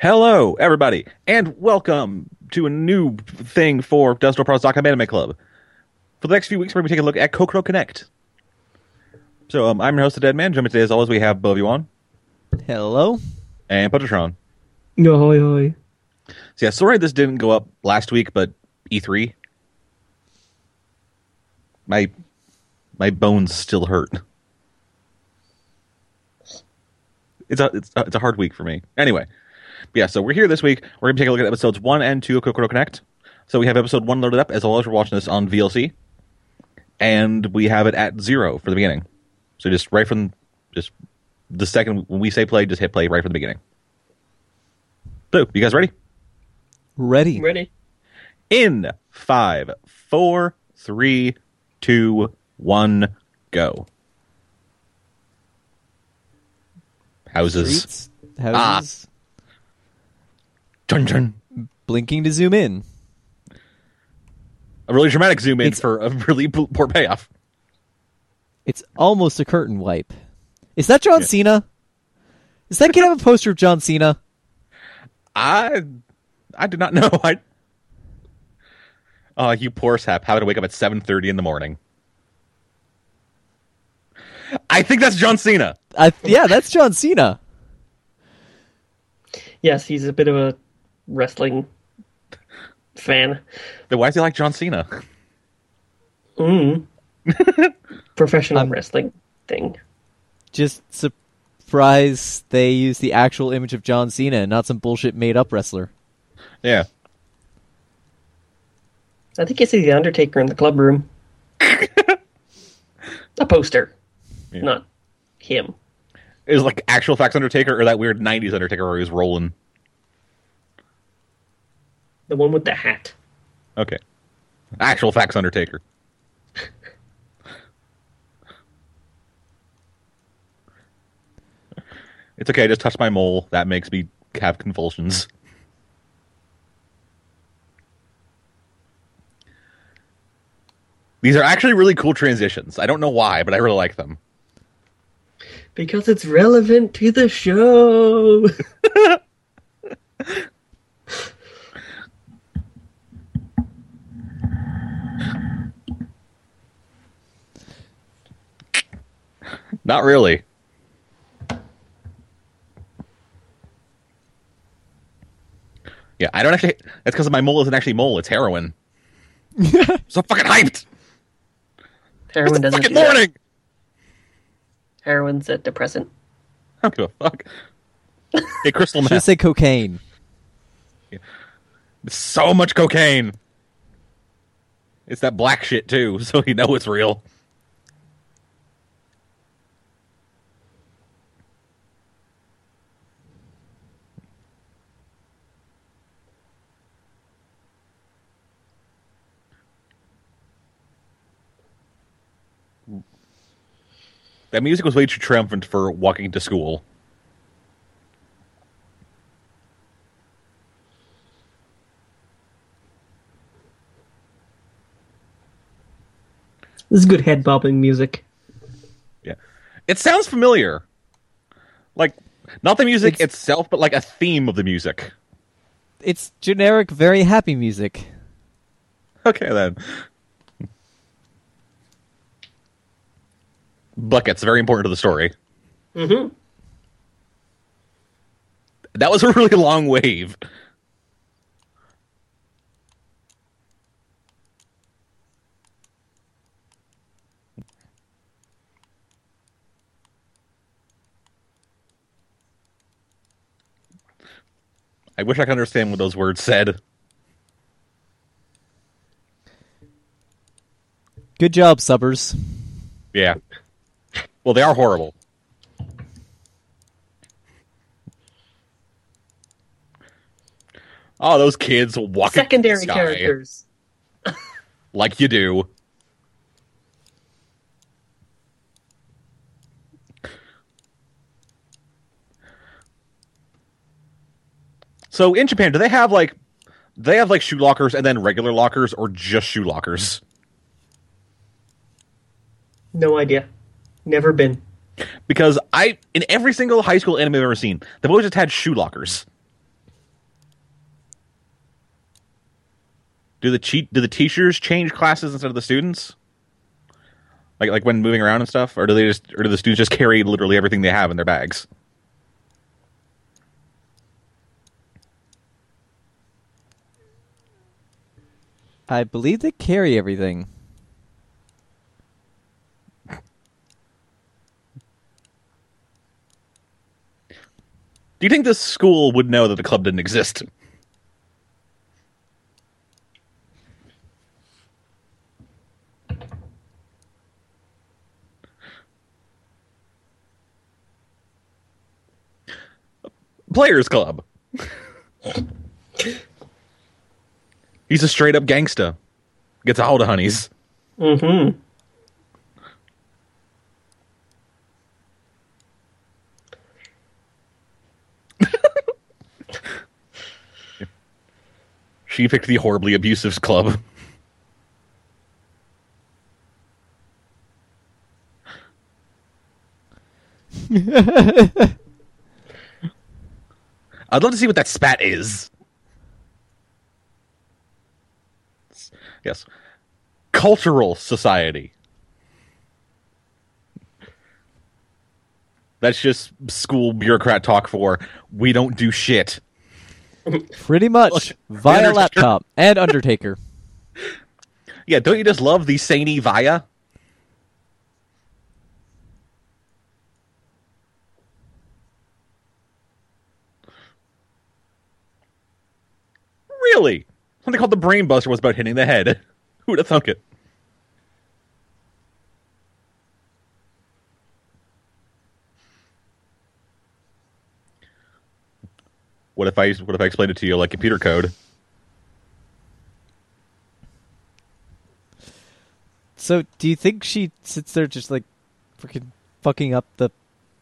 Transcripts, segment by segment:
Hello, everybody, and welcome to a new thing for DustOrPros.com Anime Club. For the next few weeks, we're going to be taking a look at Kokoro Connect. So, I'm your host, The Dead Man. Joining me today, as always, we have Bo Yuan Hello. and Puttratron. Ahoy, ahoy. So, yeah, sorry this didn't go up last week, but E3, my bones still hurt. It's a hard week for me. Anyway. Yeah, so we're here this week. We're going to take a look at episodes 1 and 2 of Kokoro Connect. So we have episode 1 loaded up, as always, we're watching this on VLC. And we have it at 0 for the beginning. So just the second when we say play, just hit play right from the beginning. So, you guys ready? Ready. In 5, 4, 3, 2, 1, go. Houses. Streets, houses, Dun dun. blinking to zoom in. A really dramatic zoom in for a really poor payoff. It's almost a curtain wipe. Is that John Cena? Does that kid have a poster of John Cena? I did not know. You poor sap, having to wake up at 7:30 in the morning. I think that's John Cena. Yeah, that's John Cena. Yes, he's a bit of a wrestling fan. Then why does he like John Cena? Professional wrestling thing. Just surprised they used the actual image of John Cena and not some bullshit made-up wrestler. Yeah. I think you see the Undertaker in the club room. A poster. Yeah. Not him. It was like actual facts Undertaker or that weird 90s Undertaker where he was rolling. The one with the hat. Okay. Actual facts Undertaker. It's okay, I just touched my mole. That makes me have convulsions. These are actually really cool transitions. I don't know why, but I really like them. Because it's relevant to the show. Not really. Yeah, I don't actually... That's because my mole isn't actually mole, it's heroin. So fucking hyped! Heroin doesn't Fucking do that. morning! Heroin's a depressant. I don't give a fuck. Hey, crystal Should meth. say cocaine. So much cocaine. It's that black shit too, so you know it's real. That music was way too triumphant for walking to school. This is good head bobbing music. Yeah. It sounds familiar. Like, not the music itself, but like a theme of the music. It's generic, very happy music. Okay, then. Buckets, very important to the story. Mm-hmm. That was a really long wave. I wish I could understand what those words said. Good job, subbers. Yeah. Well, they are horrible. Oh, those kids walking Secondary in the sky, characters. like you do. So in Japan, do they have like shoe lockers and then regular lockers, or just shoe lockers? No idea. Never been. Because in every single high school anime I've ever seen, they've always just had shoe lockers. Do the teachers change classes instead of the students? Like when moving around and stuff, or do the students just carry literally everything they have in their bags? I believe they carry everything. Do you think this school would know that the club didn't exist? Players Club. He's a straight up gangsta. Gets a hold of honeys. Mm-hmm. She picked the horribly abusive club. I'd love to see what that spat is. Yes. Cultural society. That's just school bureaucrat talk for we don't do shit. Pretty much. Look, Via Undertaker. laptop and Undertaker. Yeah, don't you just love the Saini Via? Really? Something called the Brain Buster was about hitting the head. Who'd have thunk it? What if I explained it to you like computer code? So, do you think she sits there just like freaking fucking up the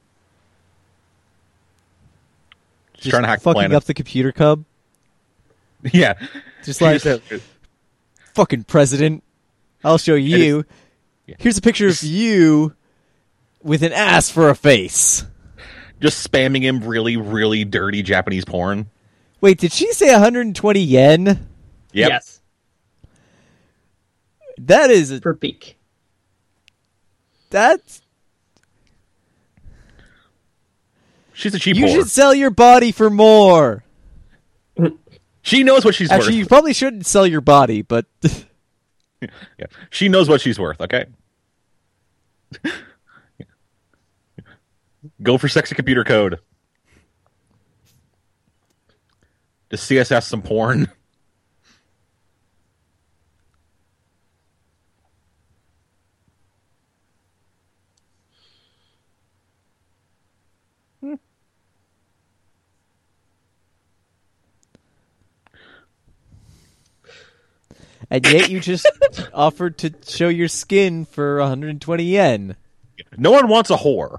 Just trying to hack the fucking planet. up the computer cub? Yeah. Just like fucking president. I'll show you. Yeah. Here's a picture of you with an ass for a face. Just spamming him really, really dirty Japanese porn. Wait, did she say 120 yen? Yep. Yes. That is Per peak. that's She's a cheap you whore. should sell your body for more. She knows what she's Actually, you worth. probably shouldn't sell your body, but Yeah. She knows what she's worth, okay? Go for sexy computer code. Just CSS some porn. and yet you just offered to show your skin for 120 yen. No one wants a whore.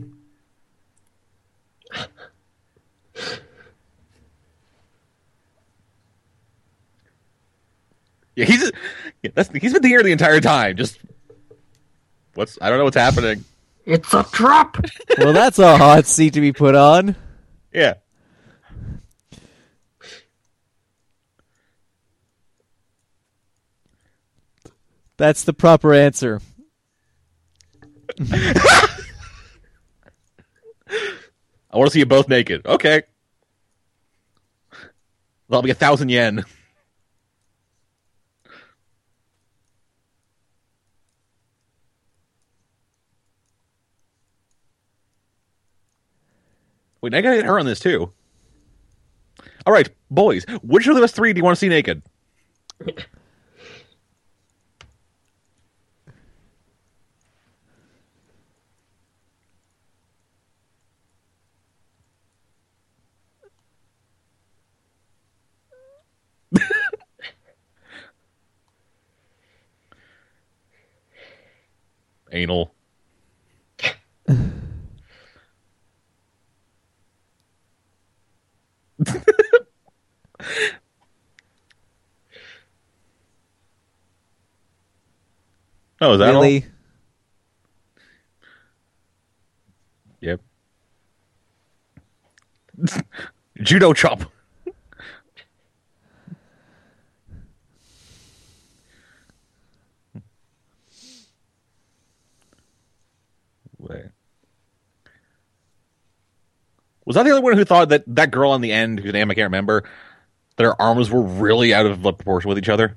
Yeah, he's been here the entire time. Just I don't know what's happening. It's a trap! Well, that's a hot seat to be put on. Yeah. That's the proper answer. I want to see you both naked. Okay. That'll be 1,000 yen. Wait, I gotta get her on this too. All right, boys, which of us three do you want to see naked? Anal. Oh, is that all? Really? Yep. Judo chop. Was I the only one who thought that that girl on the end, whose name I can't remember, that her arms were really out of proportion with each other?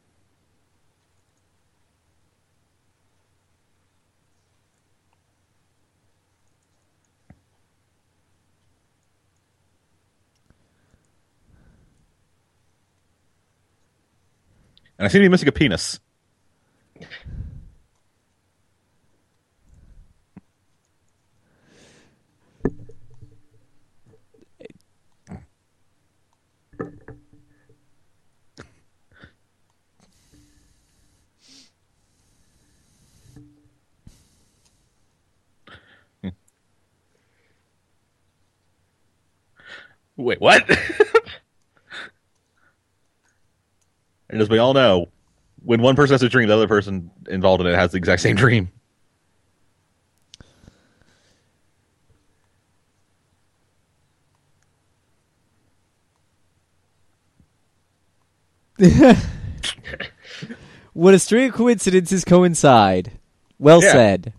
And I seem to be missing a penis. Wait, what? And as we all know, when one person has a dream, the other person involved in it has the exact same dream. When a string of coincidences coincide. Well Yeah. said.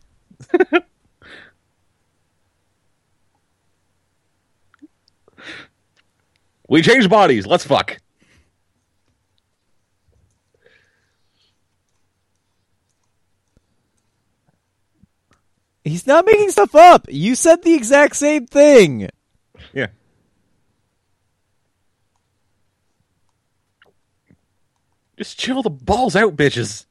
We changed bodies. Let's fuck. He's not making stuff up. You said the exact same thing. Yeah. Just chill the balls out, bitches.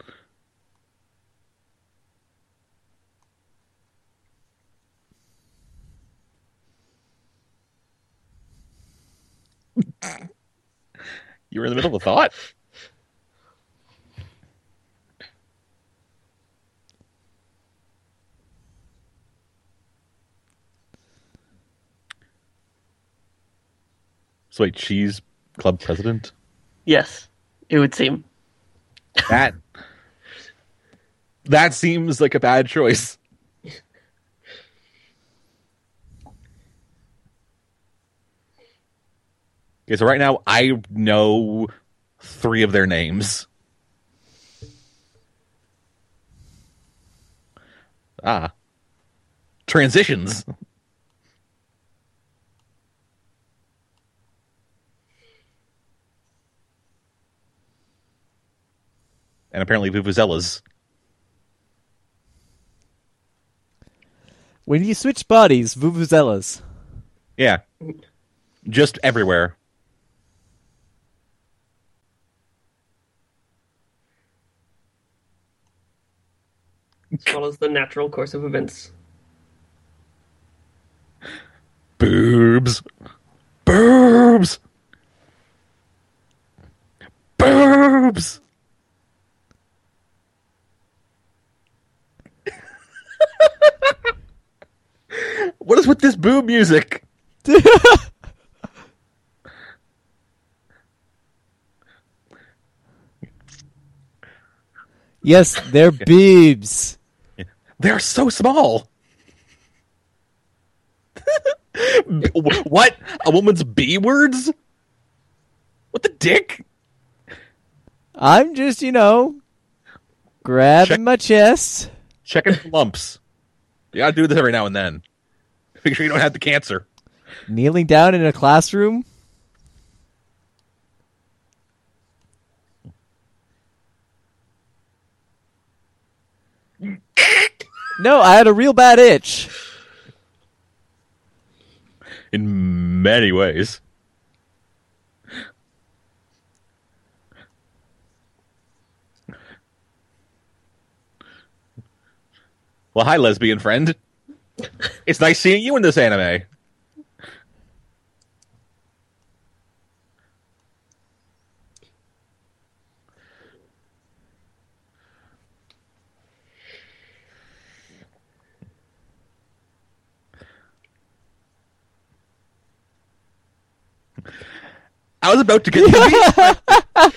You were in the middle of a thought? So wait, she's club president? Yes, it would seem. That that seems like a bad choice. Okay, so right now I know 3 of their names. Transitions. And apparently vuvuzelas. When you switch bodies, vuvuzelas. Yeah. Just everywhere. Follows the natural course of events. Boobs. Boobs. Boobs. What is with this boob music? Yes, they're beebs. They are so small. What? A woman's B words? What the dick? I'm just, grabbing Check- my chest. Checking for lumps. You gotta do this every now and then. Make sure you don't have the cancer. Kneeling down in a classroom. No, I had a real bad itch. In many ways. Well, hi, lesbian friend. It's nice seeing you in this anime. I was about to get to the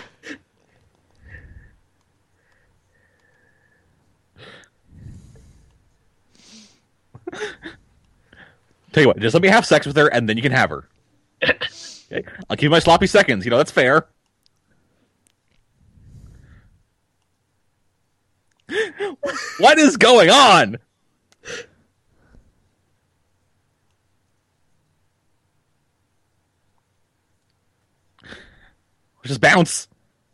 Tell you what, just let me have sex with her, and then you can have her. Okay? I'll give you my sloppy seconds. That's fair. What is going on? Just bounce.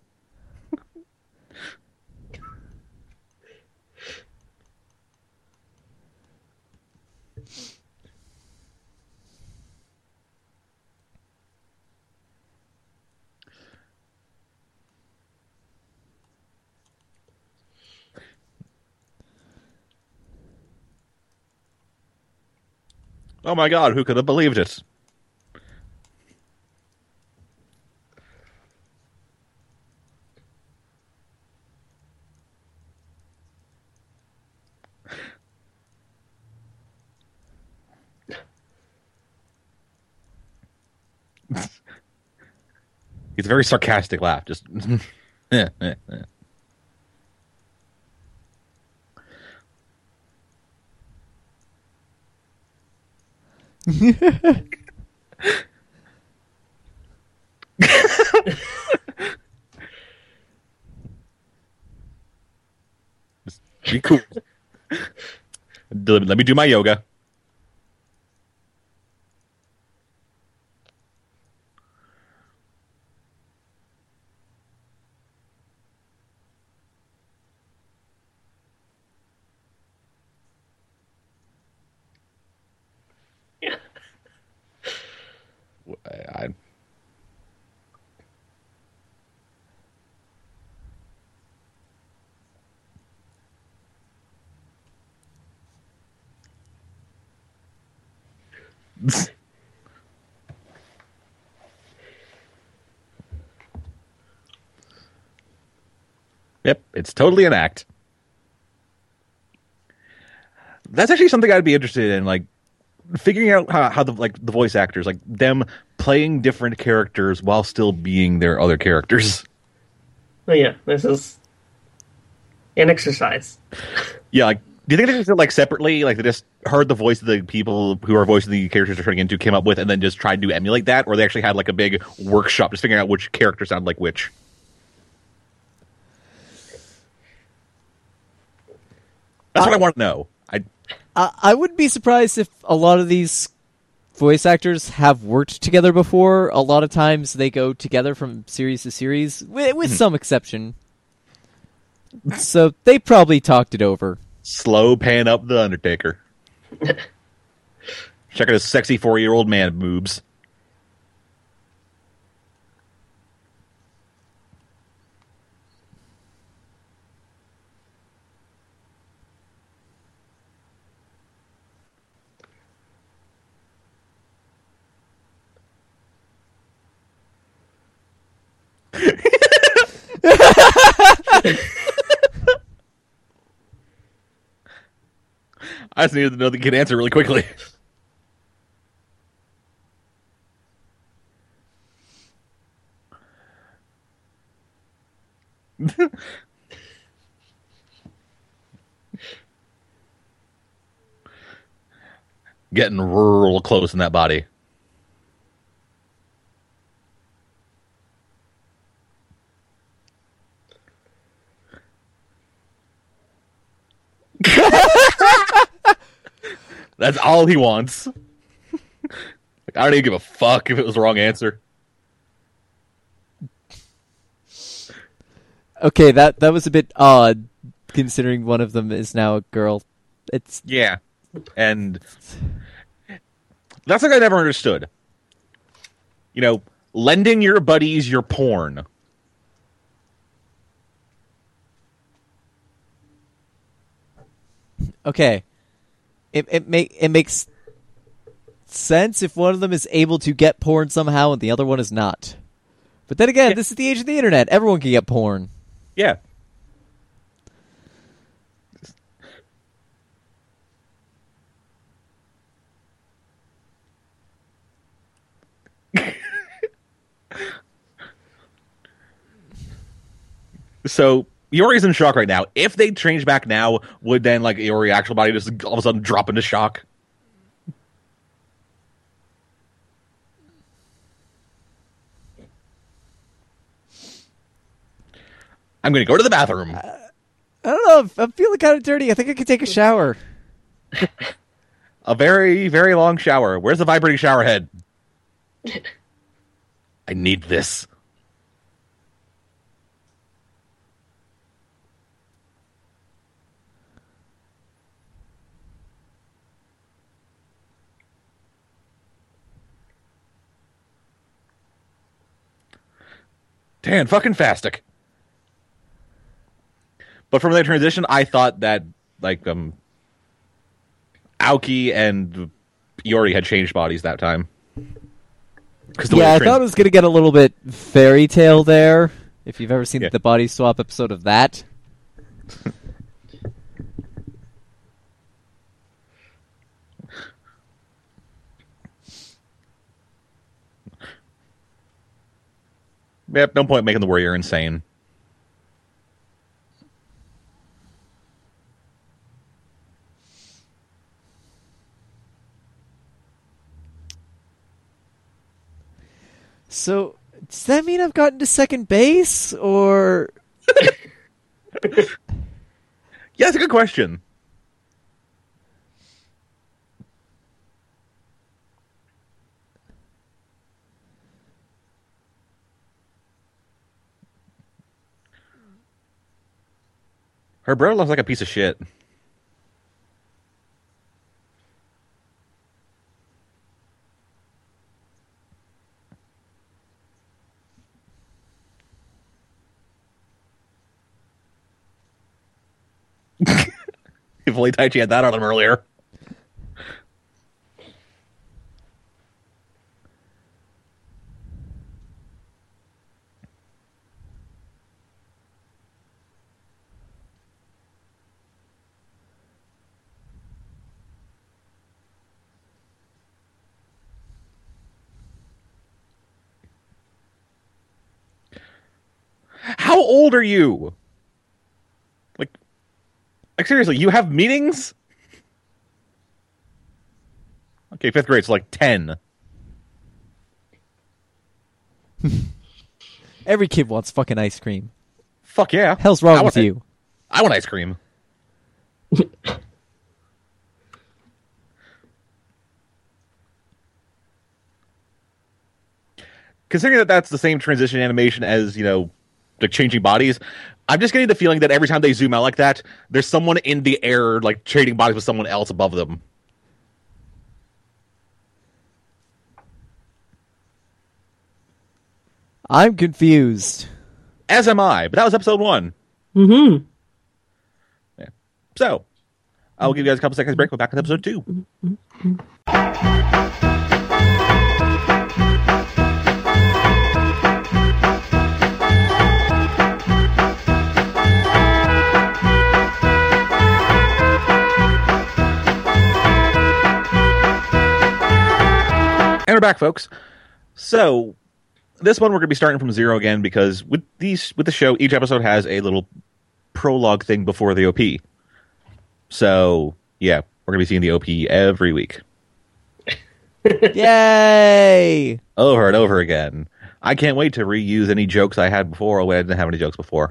Oh my god, who could have believed it? It's a very sarcastic laugh. Just. Eh, eh, eh. Just be cool. Let me do my yoga. I, yep, it's totally an act. That's actually something I'd be interested in, like figuring out how the voice actors, like them playing different characters while still being their other characters. Oh yeah, this is an exercise. Yeah, like do you think they just did like separately, like they just heard the voice of the people who are voicing the characters they're turning into, came up with, and then just tried to emulate that, or they actually had like a big workshop just figuring out which character sounded like which? That's what I want to know. I wouldn't be surprised if a lot of these voice actors have worked together before. A lot of times they go together from series to series, with some exception. So they probably talked it over. Slow pan up the Undertaker. Check out his sexy 4-year-old man boobs. I just needed to know the kid answer really quickly. Getting real close in that body. That's all he wants. Like, I don't even give a fuck if it was the wrong answer. Okay, that was a bit odd, considering one of them is now a girl. It's Yeah. And that's like I never understood. You know, lending your buddies your porn. okay. It makes sense if one of them is able to get porn somehow and the other one is not. But then again, this is the age of the internet. Everyone can get porn. Yeah. So Yori's in shock right now. If they change back now, would then like Yori's actual body just all of a sudden drop into shock? I'm going to go to the bathroom. I don't know. I'm feeling kind of dirty. I think I could take a shower. A very, very long shower. Where's the vibrating shower head? I need this. Dan fucking Fastic. But from that transition, I thought that like Aoki and Iori had changed bodies that time. Yeah, I thought it was going to get a little bit fairy tale there. If you've ever seen the body swap episode of that. Yep, no point making the warrior insane. So, does that mean I've gotten to second base, or... Yeah, that's a good question. Her brother looks like a piece of shit. If only Taichi had that on him earlier. How old are you? Like seriously, you have meetings? Okay, 5th grade, so like 10. Every kid wants fucking ice cream. Fuck yeah. Hell's wrong with you? I want ice cream. Considering that that's the same transition animation as, like changing bodies, I'm just getting the feeling that every time they zoom out like that, there's someone in the air, like, trading bodies with someone else above them. I'm confused. As am I, but that was episode 1. Mm-hmm. Yeah. So, I'll give you guys a couple seconds break. We'll be back with episode 2. And we're back, folks. So, this one we're going to be starting from 0 again because with the show, each episode has a little prologue thing before the OP. So, yeah, we're going to be seeing the OP every week. Yay! Over and over again. I can't wait to reuse any jokes I had before when I didn't have any jokes before.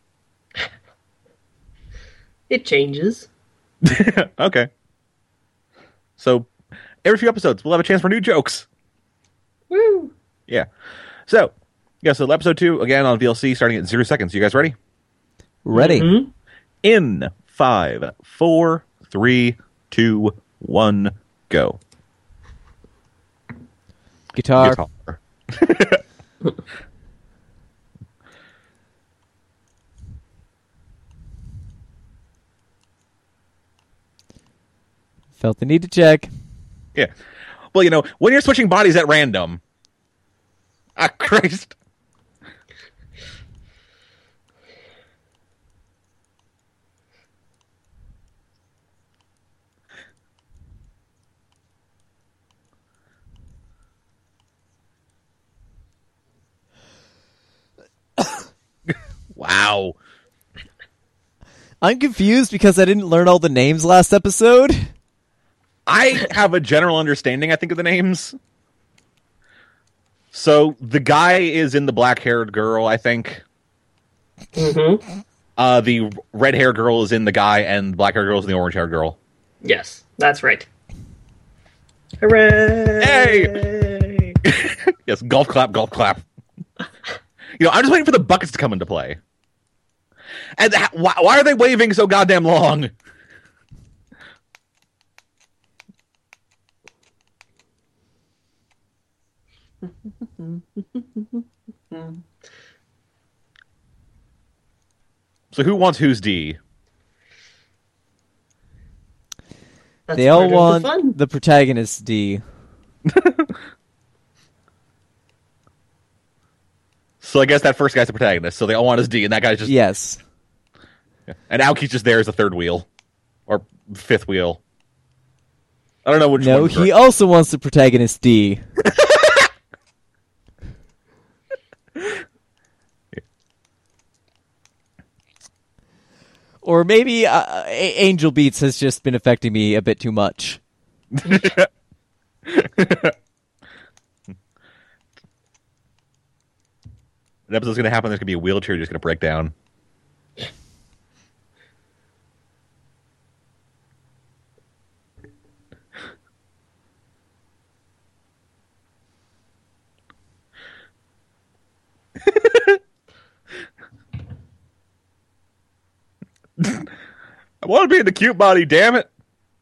It changes. Okay. So, every few episodes, we'll have a chance for new jokes. Woo! Yeah. So, episode 2, again on VLC, starting at 0 seconds. You guys ready? Ready. Mm-hmm. In 5, 4, 3, 2, 1, go. Guitar. Felt the need to check. Yeah. Well, when you're switching bodies at random. Ah, Christ. Wow. I'm confused because I didn't learn all the names last episode. I have a general understanding, I think, of the names. So, the guy is in the black-haired girl, I think. Mm-hmm. The red-haired girl is in the guy, and the black-haired girl is in the orange-haired girl. Yes, that's right. Hooray! Hey! Yes, golf clap, golf clap. I'm just waiting for the buckets to come into play. And why are they waving so goddamn long? So who wants who's D? That's They all part of the want fun. the protagonist D. So I guess that first guy's the protagonist. So they all want his D, and that guy's just Yes. and Aoki's just there as the third wheel or fifth wheel. I don't know which No, one. he also wants the protagonist D. Or maybe Angel Beats has just been affecting me a bit too much. An episode's going to happen. There's going to be a wheelchair just going to break down. I want to be in the cute body, damn it.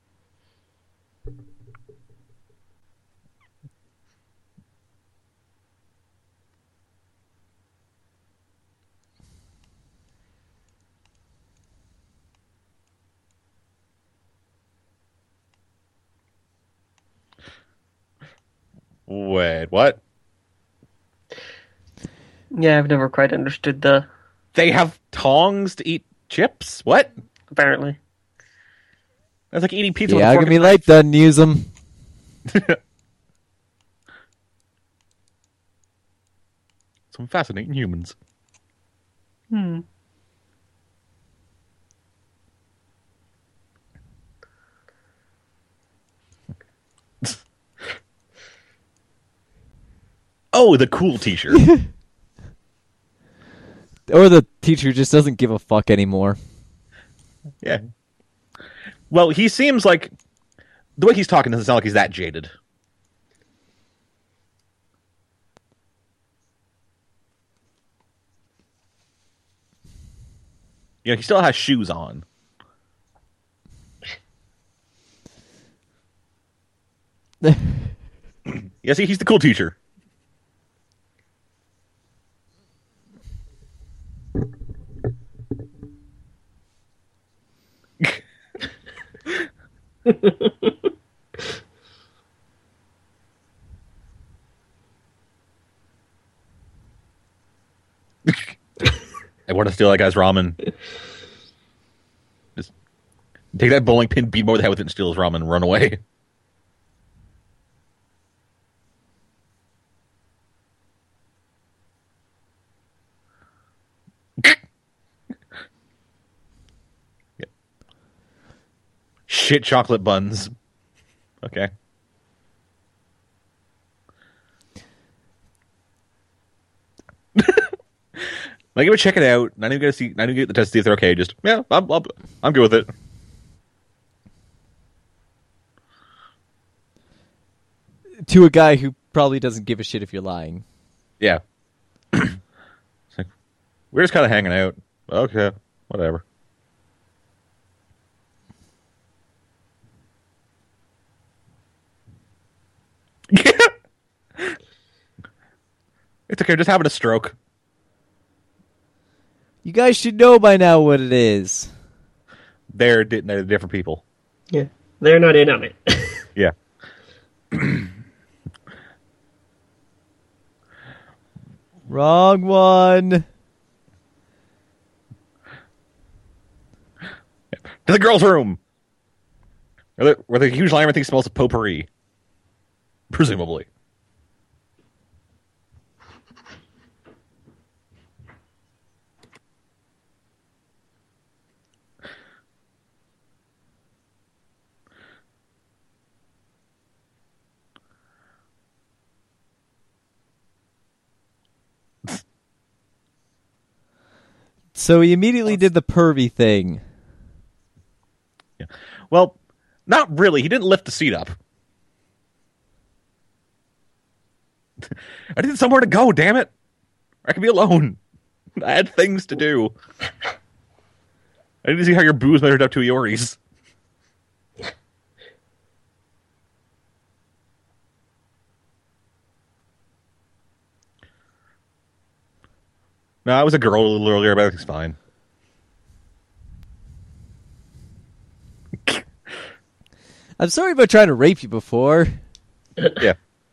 Wait, what? Yeah, I've never quite understood the. They have tongs to eat chips? What? Apparently, That's like eating pizza Yeah, with a give fork me and light, doesn't use them. Some fascinating humans. Oh, the cool teacher. Or the teacher just doesn't give a fuck anymore. Yeah. Well, he seems like the way he's talking doesn't sound like he's that jaded. You know, he still has shoes on. Yeah, see, he's the cool teacher. I want to steal that guy's ramen. Just take that bowling pin, beat him over the head with it, and steal his ramen and run away. Yep. Shit chocolate buns. Okay. Like, go check it out. Not even get the test to see if they're okay. Just yeah, I'm good with it. To a guy who probably doesn't give a shit if you're lying. Yeah. It's like, we're just kind of hanging out. Okay, whatever. It's okay. Just having a stroke. You guys should know by now what it is. They're different people. yeah, they're not in on it. Yeah. Wrong one. To the girls' room. Where the huge line everything smells of potpourri. Presumably. So he immediately did the pervy thing. Yeah. Well, not really. He didn't lift the seat up. I needed somewhere to go, damn it. I could be alone. I had things to do. I need to see how your booze measured up to Iori's. No, I was a girl a little earlier, but everything's fine. I'm sorry about trying to rape you before. Yeah.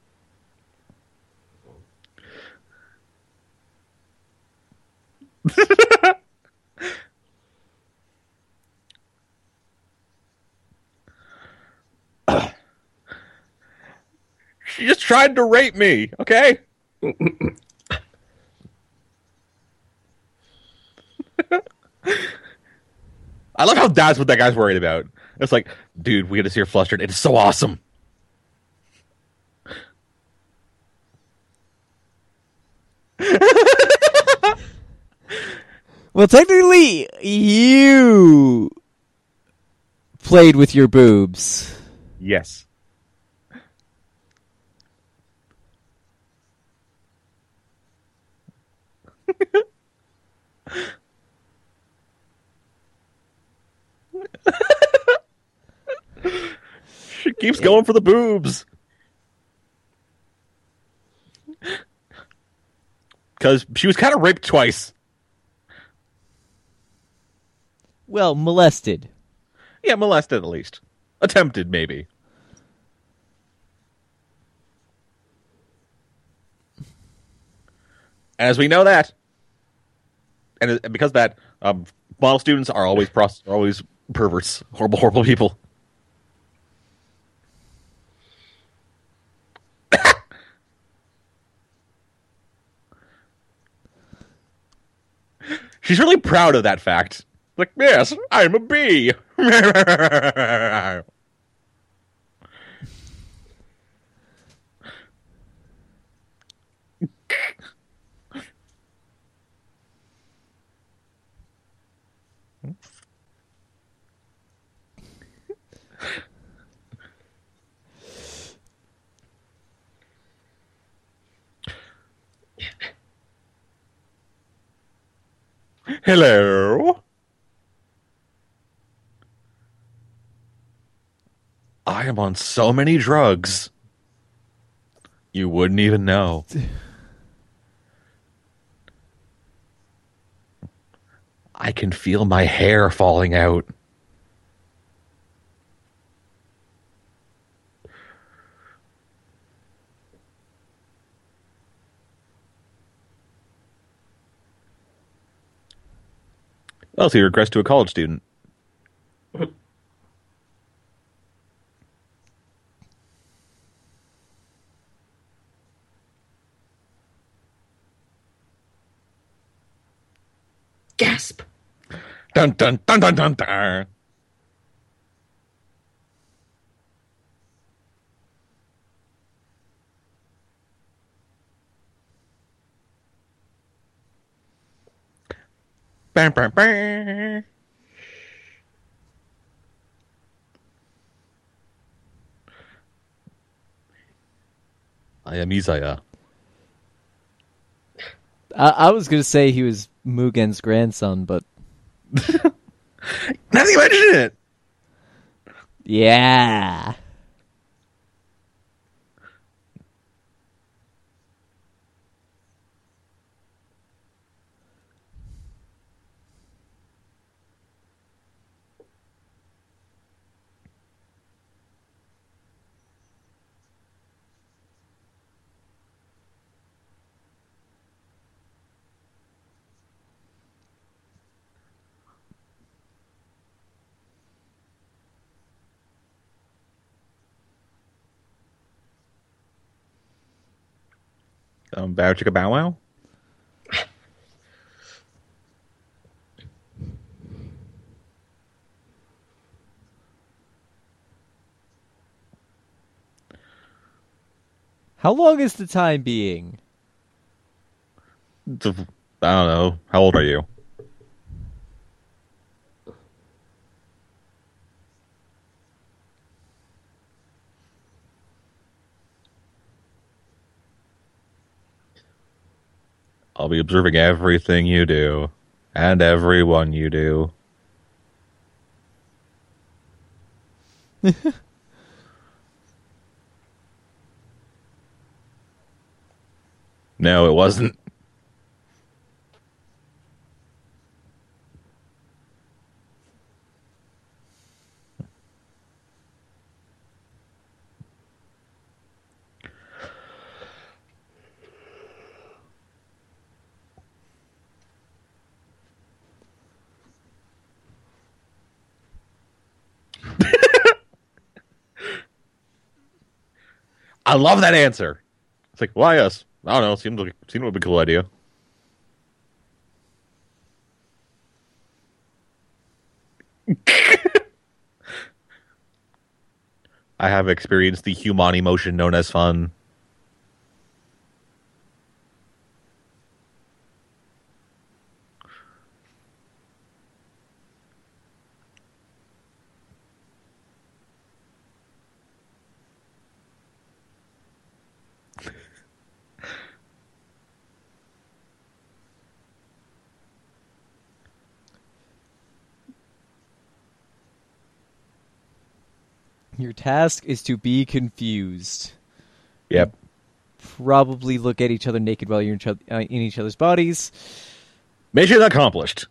She just tried to rape me, okay? I love how that's what that guy's worried about. It's like, dude, we get to see her flustered. It's so awesome. Well, technically, you played with your boobs. Yes. She keeps going for the boobs. Because she was kind of raped twice. Well, molested. Yeah, molested at least. Attempted, maybe. As we know that, and because of that, model students are always always perverts, horrible, horrible people. She's really proud of that fact. Like, yes, I'm a bee. Hello. I am on so many drugs. You wouldn't even know. I can feel my hair falling out. Well, so he regressed to a college student. Gasp! Dun dun dun dun dun dun. Bam, bam, bam. I am Isaiah. I was going to say he was Mugen's grandson, but Now that you mention it. yeah. Bow chicka bow wow. How long is the time being? I don't know. How old are you? I'll be observing everything you do. And everyone you do. No, it wasn't. I love that answer. It's like, why us? I don't know. Seemed like a cool idea. I have experienced the human emotion known as fun. Your task is to be confused. Yep. Probably look at each other naked while you're in each other's bodies. Mission accomplished.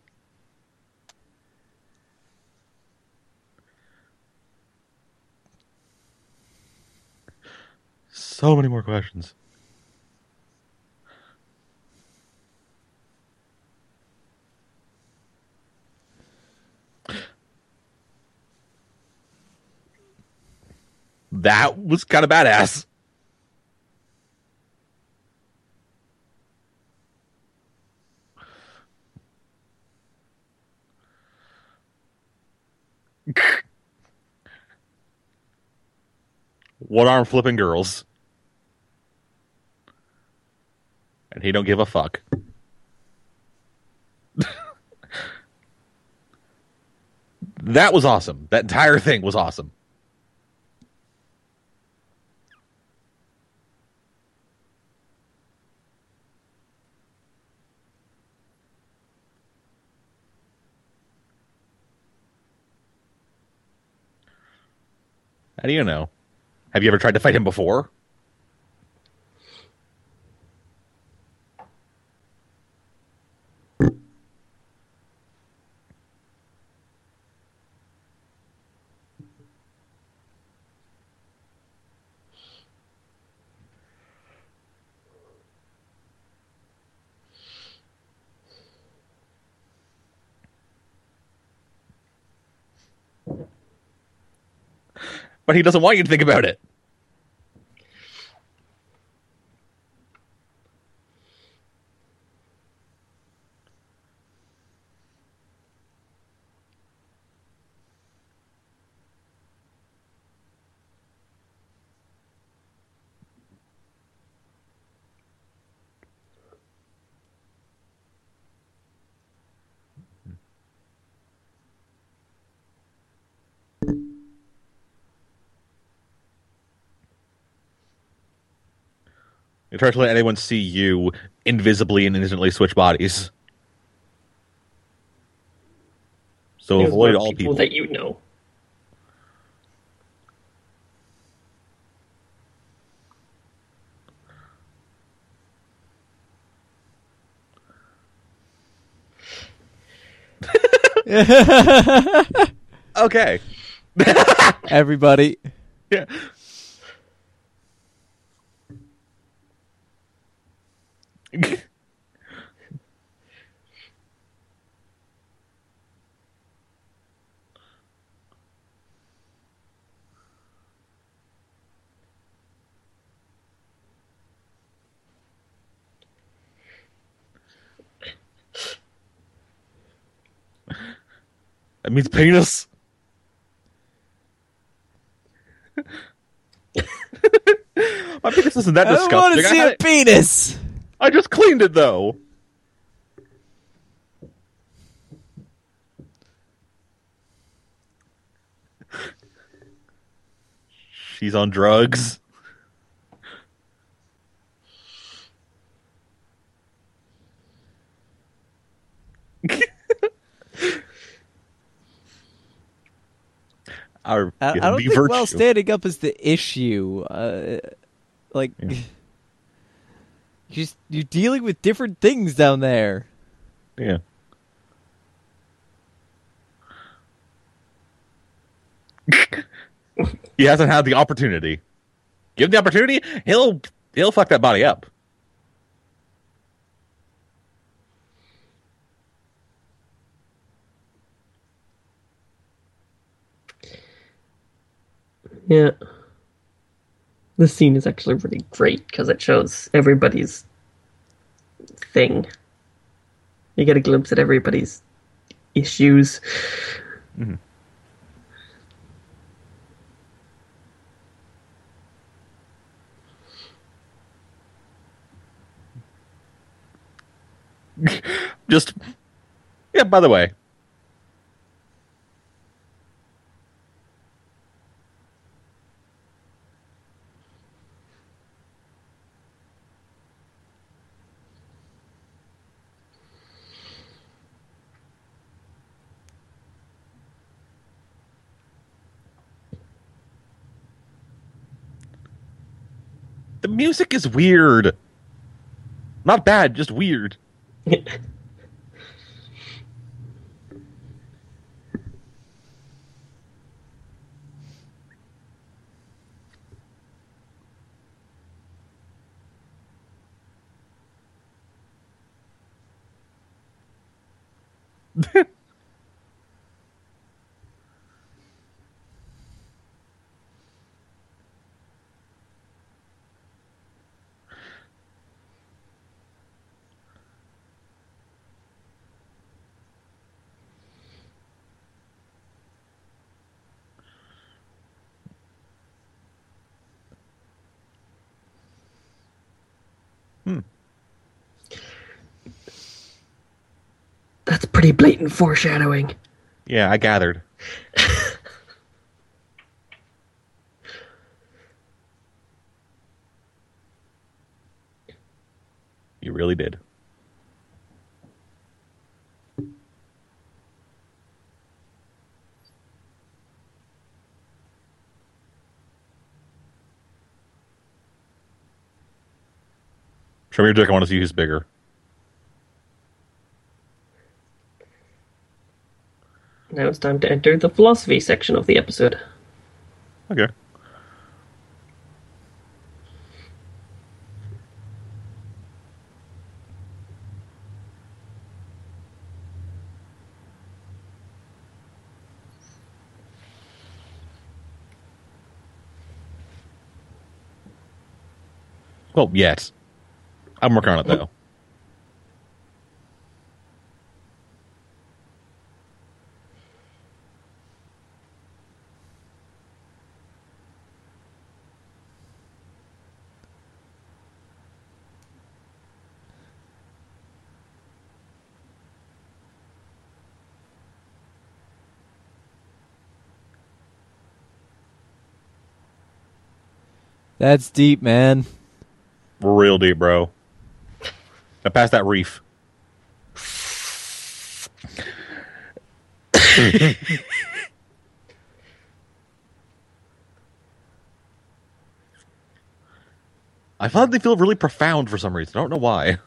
So many more questions. That was kind of badass. One arm flipping girls. And he don't give a fuck. That was awesome. That entire thing was awesome. How do you know? Have you ever tried to fight him before? But he doesn't want you to think about it. You try to let anyone see you invisibly and instantly switch bodies. So It was avoid more all people. that you know. Okay. Everybody. Yeah. That means penis. My penis isn't that I don't want disgusting. to see a penis. I just cleaned it though. She's on drugs. Our, I don't think virtue. well standing up is the issue. Like, you're dealing with different things down there. Yeah. He hasn't had the opportunity. Give him the opportunity, he'll fuck that body up. Yeah. This scene is actually really great because it shows everybody's thing. You get a glimpse at everybody's issues. Just, yeah, by the way. The music is weird. Not bad, just weird. That's pretty blatant foreshadowing. Yeah, I gathered. You really did. Show me your dick. I want to see who's bigger. Now it's time to enter the philosophy section of the episode. Okay. Well, yes. I'm working on it, though. That's deep, man. Real deep, bro. Now pass that reef. I find they feel really profound for some reason. I don't know why.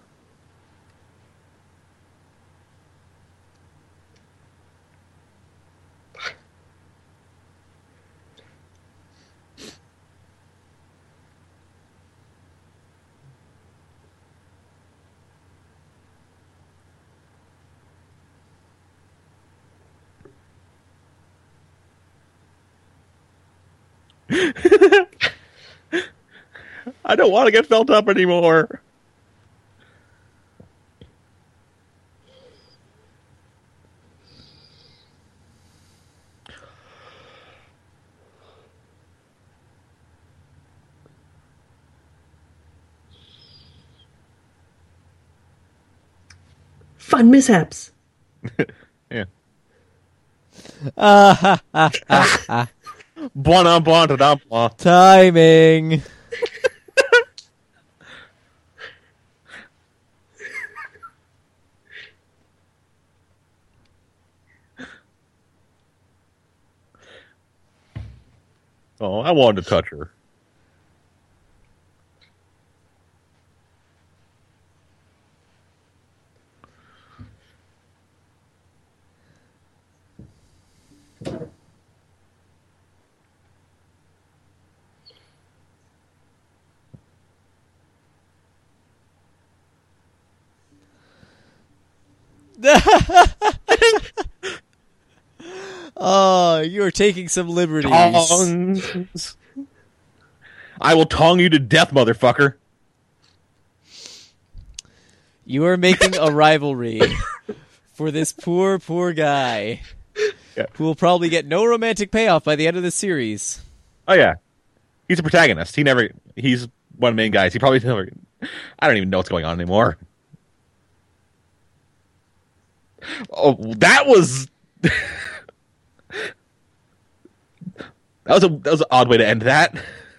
I don't want to get felt up anymore. Fun mishaps. Yeah. Ah, Buona, buona, da, buona. timing. Oh, I wanted to touch her. Oh, you're taking some liberties. Tongs. I will tong you to death, motherfucker. You are making a rivalry for this poor, poor guy who will probably get no romantic payoff by the end of the series. Oh yeah, he's a protagonist. He's one of the main guys. He probably never. I don't even know what's going on anymore. Oh, that was that was an odd way to end that.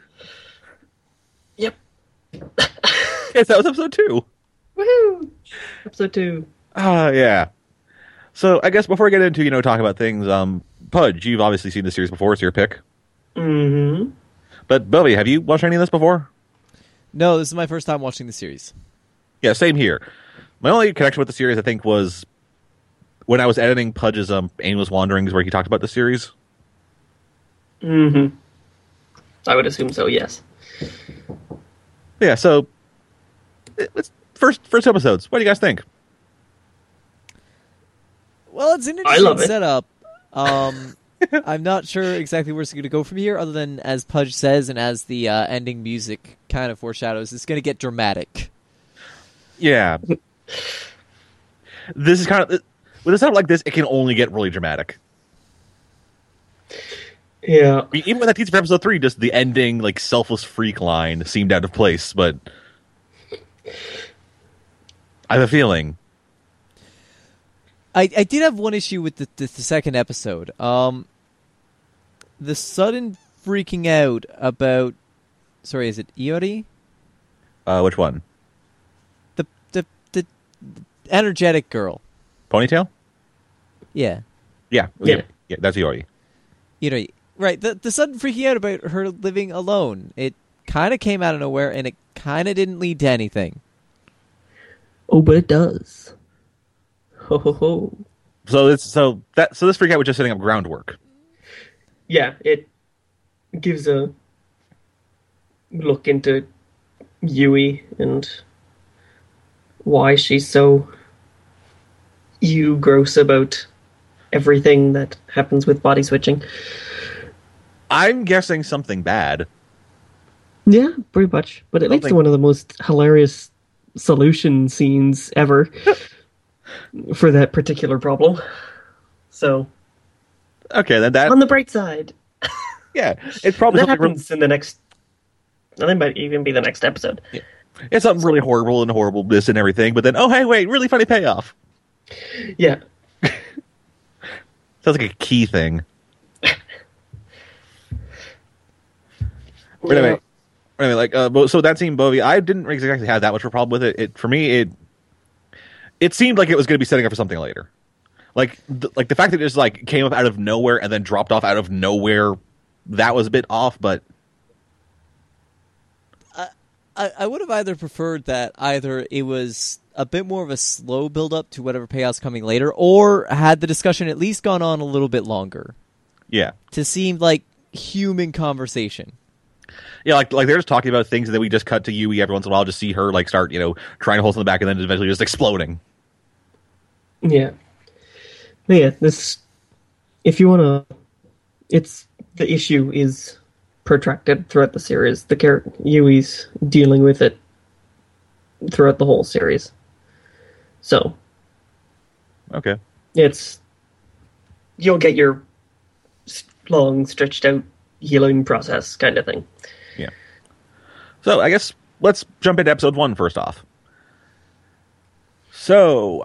Yep. Yes, that was episode 2. Woohoo! Episode 2. Yeah. So I guess before we get into talking about things, Pudge, you've obviously seen the series before. It's your pick. Mm-hmm. But Bobby, have you watched any of this before? No, this is my first time watching the series. Yeah, same here. My only connection with the series, I think, was when I was editing Pudge's Aimless Wanderings, where he talked about the series. Mm-hmm. I would assume so, yes. Yeah, so it's first episodes. What do you guys think? Well, it's an I interesting love it. setup. I'm not sure exactly where it's going to go from here, other than, as Pudge says, and as the ending music kind of foreshadows, it's going to get dramatic. Yeah. This is kind of... With a setup like this, it can only get really dramatic. Yeah. I mean, even with that teaser for episode 3, just the ending, selfless freak line seemed out of place, but... I have a feeling... I did have one issue with the second episode. The sudden freaking out about... Sorry, is it Iori? Which one? The energetic girl. Ponytail? Yeah. Yeah, that's Iori. Iori. Right, the sudden freaking out about her living alone. It kind of came out of nowhere, and it kind of didn't lead to anything. Oh, but it does. Ho ho ho. So this freak out was just setting up groundwork. Yeah, it gives a look into Yui and why she's so gross about everything that happens with body switching. I'm guessing something bad. Yeah, pretty much. But it leads to one of the most hilarious solution scenes ever for that particular problem. So, Okay, then that... on the bright side, Yeah, it's probably that something... happens in the next... I think it might even be the next episode. It's something really horrible and horribleness and everything, but then, oh, hey, wait, really funny payoff. Yeah. Sounds like a key thing. But Yeah. anyway, so that scene, Bovie, I didn't exactly have that much of a problem with it. For me, it seemed like it was going to be setting up for something later. The fact that it just came up out of nowhere and then dropped off out of nowhere, that was a bit off. But I would have either preferred that either it was a bit more of a slow build-up to whatever payoff's coming later, or had the discussion at least gone on a little bit longer. yeah, To seem like human conversation. yeah, like they're just talking about things, and then we just cut to Yui every once in a while, just see her start trying to hold something back, and then eventually just exploding. Yeah. But yeah, this... If you want to... The issue is protracted throughout the series. Yui's dealing with it throughout the whole series. So, Okay. you'll get your long, stretched out healing process kind of thing. Yeah. So I guess let's jump into episode 1 first off. So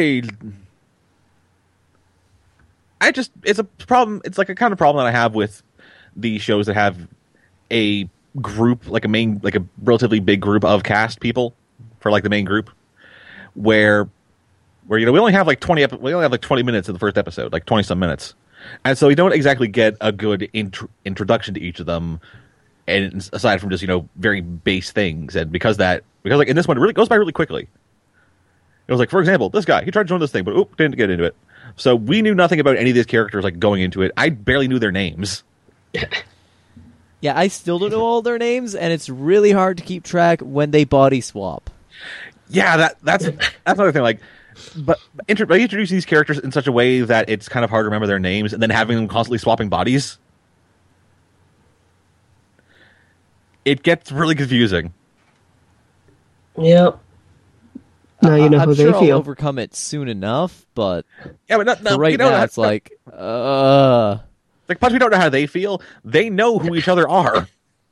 it's a problem. It's a kind of problem that I have with the shows that have a group, a relatively big group of cast people for the main group, where we only have 20 minutes in the first episode, 20 some minutes, and so we don't exactly get a good introduction to each of them, and aside from just very base things, and because in this one it really goes by really quickly. It was for example, this guy, he tried to join this thing, but didn't get into it. So we knew nothing about any of these characters going into it. I barely knew their names. Yeah, I still don't know all their names, and it's really hard to keep track when they body swap. Yeah, that's another thing. But introducing these characters in such a way that it's kind of hard to remember their names, and then having them constantly swapping bodies. it gets really confusing. Yeah. Now you know I'm how sure they I'll feel. overcome it soon enough, but Yeah, but not, for right you know, now, it's like, plus we don't know how they feel. They know who each other are.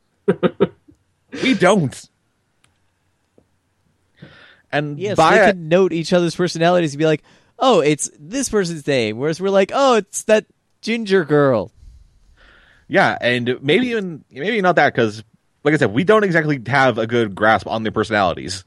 We don't. And yes, by they it, can note each other's personalities and be like, oh, it's this person's name, whereas we're like, oh, it's that ginger girl. yeah, and maybe not that because, like I said, we don't exactly have a good grasp on their personalities.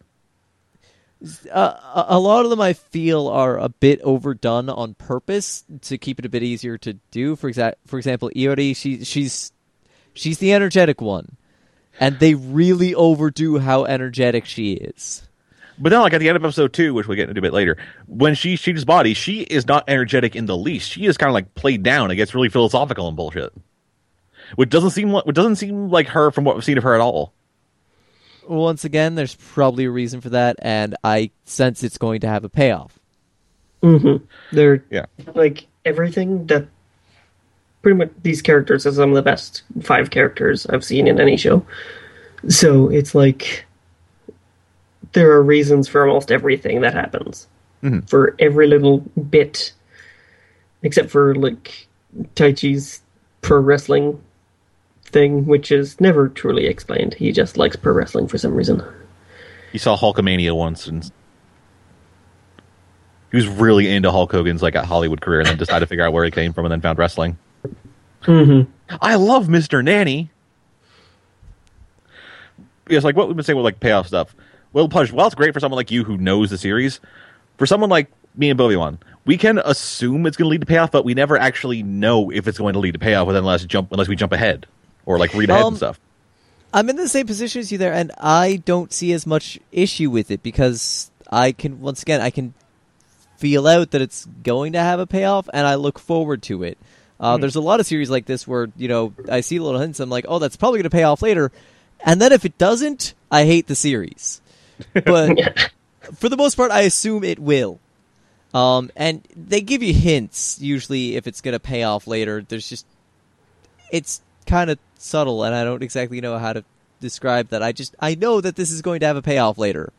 A lot of them I feel are a bit overdone on purpose to keep it a bit easier to do. For example, Iori, she's the energetic one, and they really overdo how energetic she is. But then, like at the end of episode 2, which we'll get into a bit later, when she changes body, she is not energetic in the least. She is kind of like played down. It gets really philosophical and bullshit, which doesn't seem like her from what we've seen of her at all. Once again, there's probably a reason for that, and I sense it's going to have a payoff. Mm-hmm. They're Yeah. like everything that pretty much these characters are some of the best 5 characters I've seen in any show. So it's like there are reasons for almost everything that happens. Mhm. For every little bit, except for like Taichi's pro wrestling thing, which is never truly explained. He just likes pro wrestling for some reason. You saw Hulkamania once, and he was really into Hulk Hogan's like Hollywood career, and then decided to figure out where he came from, and then found wrestling. Mm-hmm. I love Mr. Nanny. It's like what we've been saying with like payoff stuff. Well, Pudge, while it's great for someone like you who knows the series, for someone like me and Boviwan, we can assume it's going to lead to payoff, but we never actually know if it's going to lead to payoff unless we jump ahead or like read ahead and stuff. I'm in the same position as you there, and I don't see as much issue with it because I can feel out that it's going to have a payoff, and I look forward to it. There's a lot of series like this where, I see little hints, I'm like, oh, that's probably going to pay off later, and then if it doesn't, I hate the series. But for the most part, I assume it will. And they give you hints, usually, if it's going to pay off later. It's kind of subtle, and I don't exactly know how to describe that. I know that this is going to have a payoff later.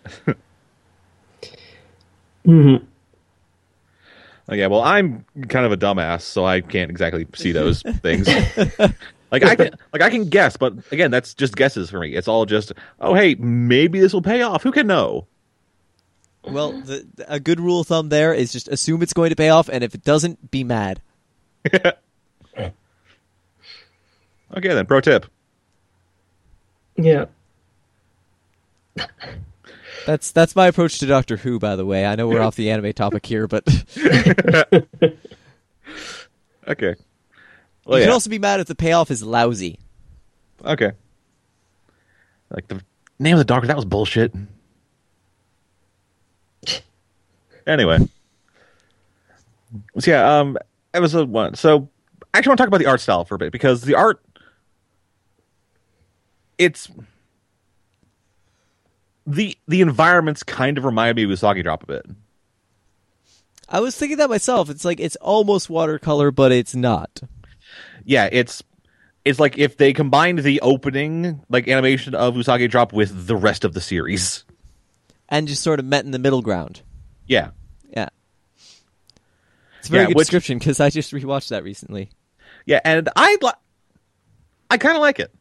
Mm-hmm. Okay, well, I'm kind of a dumbass, so I can't exactly see those things. I can guess, but again, that's just guesses for me. It's all just, oh, hey, maybe this will pay off. Who can know? Well, a good rule of thumb there is just assume it's going to pay off, and if it doesn't, be mad. Okay, then, pro tip. Yeah. That's my approach to Doctor Who, by the way. I know we're off the anime topic here, but Okay. Well, you can yeah. also be mad if the payoff is lousy. Okay. Like the name of the doctor, that was bullshit. Anyway. So yeah, episode 1. So I actually want to talk about the art style for a bit because the art, it's the environments kind of remind me of Usagi Drop a bit. I was thinking that myself. It's like it's almost watercolor, but it's not. Yeah, it's like if they combined the opening like animation of Usagi Drop with the rest of the series. And just sort of met in the middle ground. Yeah. Yeah. It's a very good which- description because I just rewatched that recently. Yeah, and I kind of like it.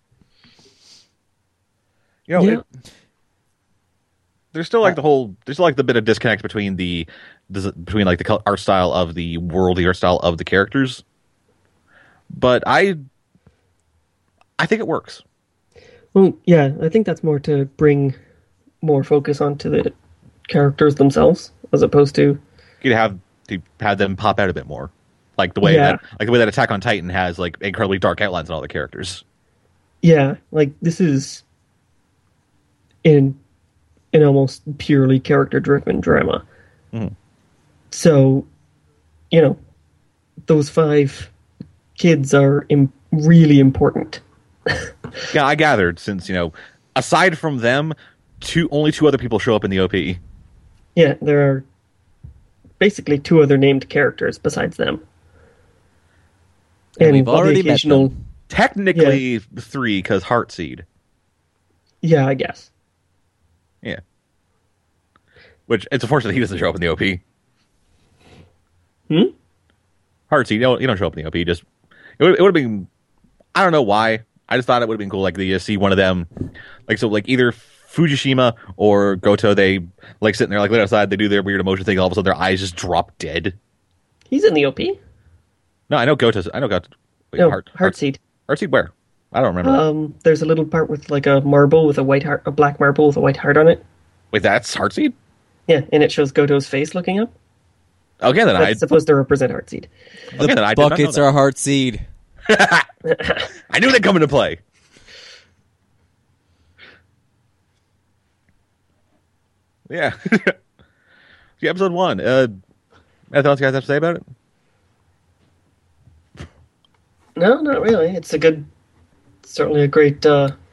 Yeah. There's still like there's still like the bit of disconnect between between like the art style of the world, the art style of the characters. But I think it works. Well, yeah, I think that's more to bring more focus onto the characters themselves, as opposed to You have to have them pop out a bit more, like the way that Attack on Titan has like incredibly dark outlines on all the characters. yeah, like this is an almost purely character-driven drama. Mhm. So, those 5 kids are really important. Yeah, I gathered since aside from them, only 2 other people show up in the OP. Yeah, there are basically 2 other named characters besides them. And we've while the already met occasional them. Technically 3 because Heartseed. Yeah, I guess. Yeah. Which, it's unfortunate he doesn't show up in the OP. Heartseed, you don't show up in the OP. Just it would have been. I don't know why. I just thought it would have been cool, like to see one of them, like either Fujishima or Goto. They like sitting there, like lit outside. They do their weird emotion thing. All of a sudden, their eyes just drop dead. He's in the OP. No, I know Goto's. I know Goto. Wait, No, Heartseed. Heartseed where? I don't remember. There's a little part with like a marble with a white heart, a black marble with a white heart on it. Wait, that's Heartseed? Yeah, and it shows Goto's face looking up. Okay, then That's supposed to represent Heartseed. The Okay, then I did not know buckets that. are Heartseed. I knew they'd come into play. Yeah. See, episode 1. Anything else you guys have to say about it? No, not really. It's certainly a great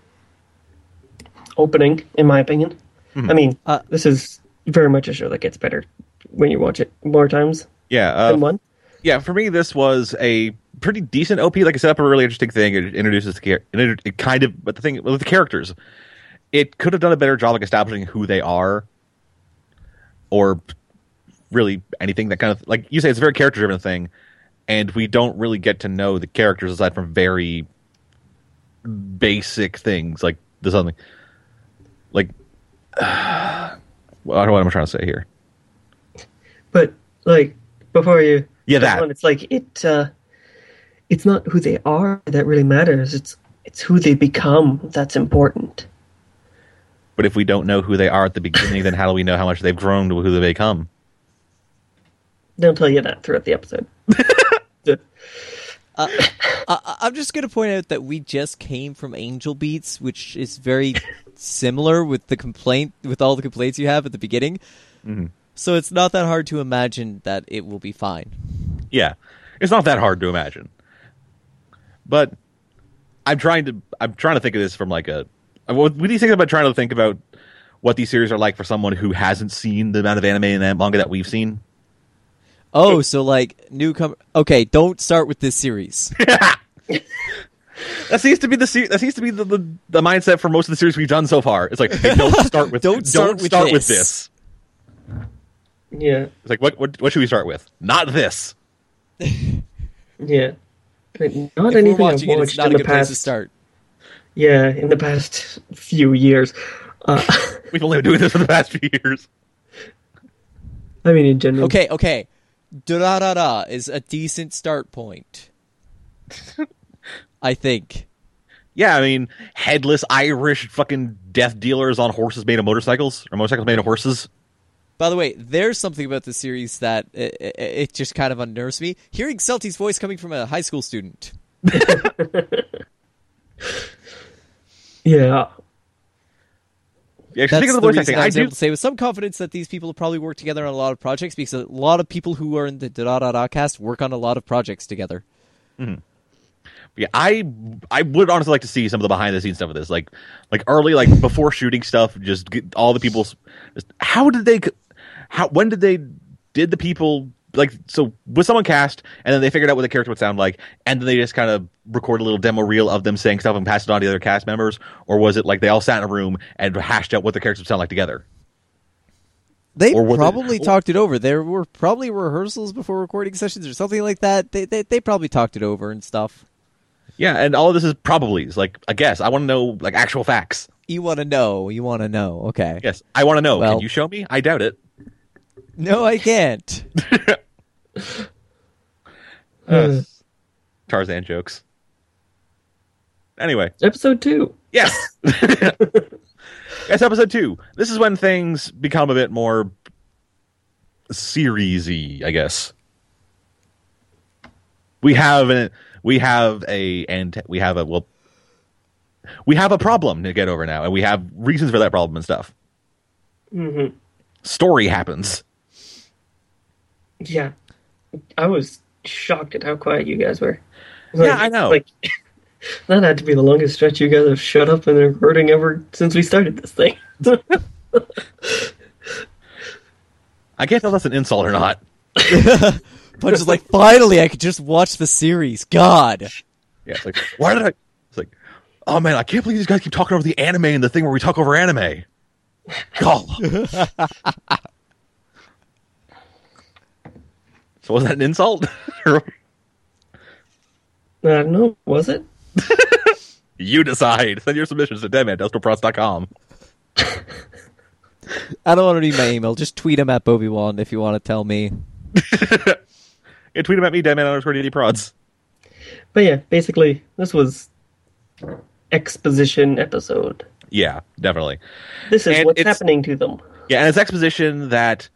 opening, in my opinion. I mean, this is very much a show that gets better when you watch it more times Yeah. than one. Yeah, for me, this was a pretty decent OP. Like, it set up a really interesting thing. It introduces it kind of, but the thing with the characters, it could have done a better job, like establishing who they are, or really anything that kind of, like you say, it's a very character-driven thing, and we don't really get to know the characters aside from very basic things, like the something, like what am I trying to say here? But like before you, Yeah, go that. on, it's like it's not who they are that really matters. It's who they become that's important. But if we don't know who they are at the beginning, then how do we know how much they've grown to who they become? They'll tell you that throughout the episode. I'm just going to point out that we just came from Angel Beats, which is very similar with all the complaints you have at the beginning. Mm-hmm. So it's not that hard to imagine that it will be fine. Yeah, it's not that hard to imagine. But I'm trying to think of this from like a. What do you think about trying to think about what these series are like for someone who hasn't seen the amount of anime and manga that we've seen? Oh, so like newcomer. Okay, don't start with this series. That seems to be the mindset for most of the series we've done so far. It's like, hey, don't start with Don't start with this. Yeah, It's like what should we start with? Not this. yeah. But not If we're anything I've watching it, it's watched not in a the good place to past. start. Yeah, in the past few years. We've only been doing this for the past few years. I mean, in general. Okay. Da-da-da-da is a decent start point. I think. Yeah, I mean, headless Irish fucking death dealers on horses made of motorcycles, or motorcycles made of horses. By the way, there's something about the series that it just kind of unnerves me. Hearing Celty's voice coming from a high school student. Yeah. Yeah, That's speaking of the the voice reason acting, I I was do. able to say with some confidence that these people have probably worked together on a lot of projects, because a lot of people who are in the Da-Da-Da cast work on a lot of projects together. Yeah, I would honestly like to see some of the behind the scenes stuff of this, like early, like before shooting stuff. Just get all the people. Did the people like, so was someone cast and then they figured out what the character would sound like, and then they just kind of record a little demo reel of them saying stuff and pass it on to the other cast members, or was it like they all sat in a room and hashed out what the characters would sound like together? They Or was it- probably talked it over. There were probably rehearsals before recording sessions or something like that. They probably talked it over and stuff. Yeah, and all of this is probably like a guess. I want to know like actual facts. You want to know. Okay. Yes, I want to know. Well- Can you show me? I doubt it. No, I can't. Tarzan jokes. Anyway, Episode 2. yes. Yes, episode 2. This is when things become a bit more series-y, I guess. We have a problem to get over now, and we have reasons for that problem and stuff. Mm-hmm. Story happens. Yeah. I was shocked at how quiet you guys were. Yeah, I know. Like, that had to be the longest stretch you guys have shut up in the recording ever since we started this thing. I can't tell if that's an insult or not. Punch is like, finally, I could just watch the series. God. Yeah, it's like, why did I? It's like, oh man, I can't believe these guys keep talking over the anime and the thing where we talk over anime. God. So was that an insult? I don't know. Was it? You decide. Send your submissions to deadman@destroprods.com. I don't want to read my email. Just tweet him at Bobby1 if you want to tell me. Yeah, tweet him at me, deadman_DDprods. But yeah, basically, this was exposition episode. Yeah, definitely. This is And what's it's- happening to them. Yeah, and it's exposition that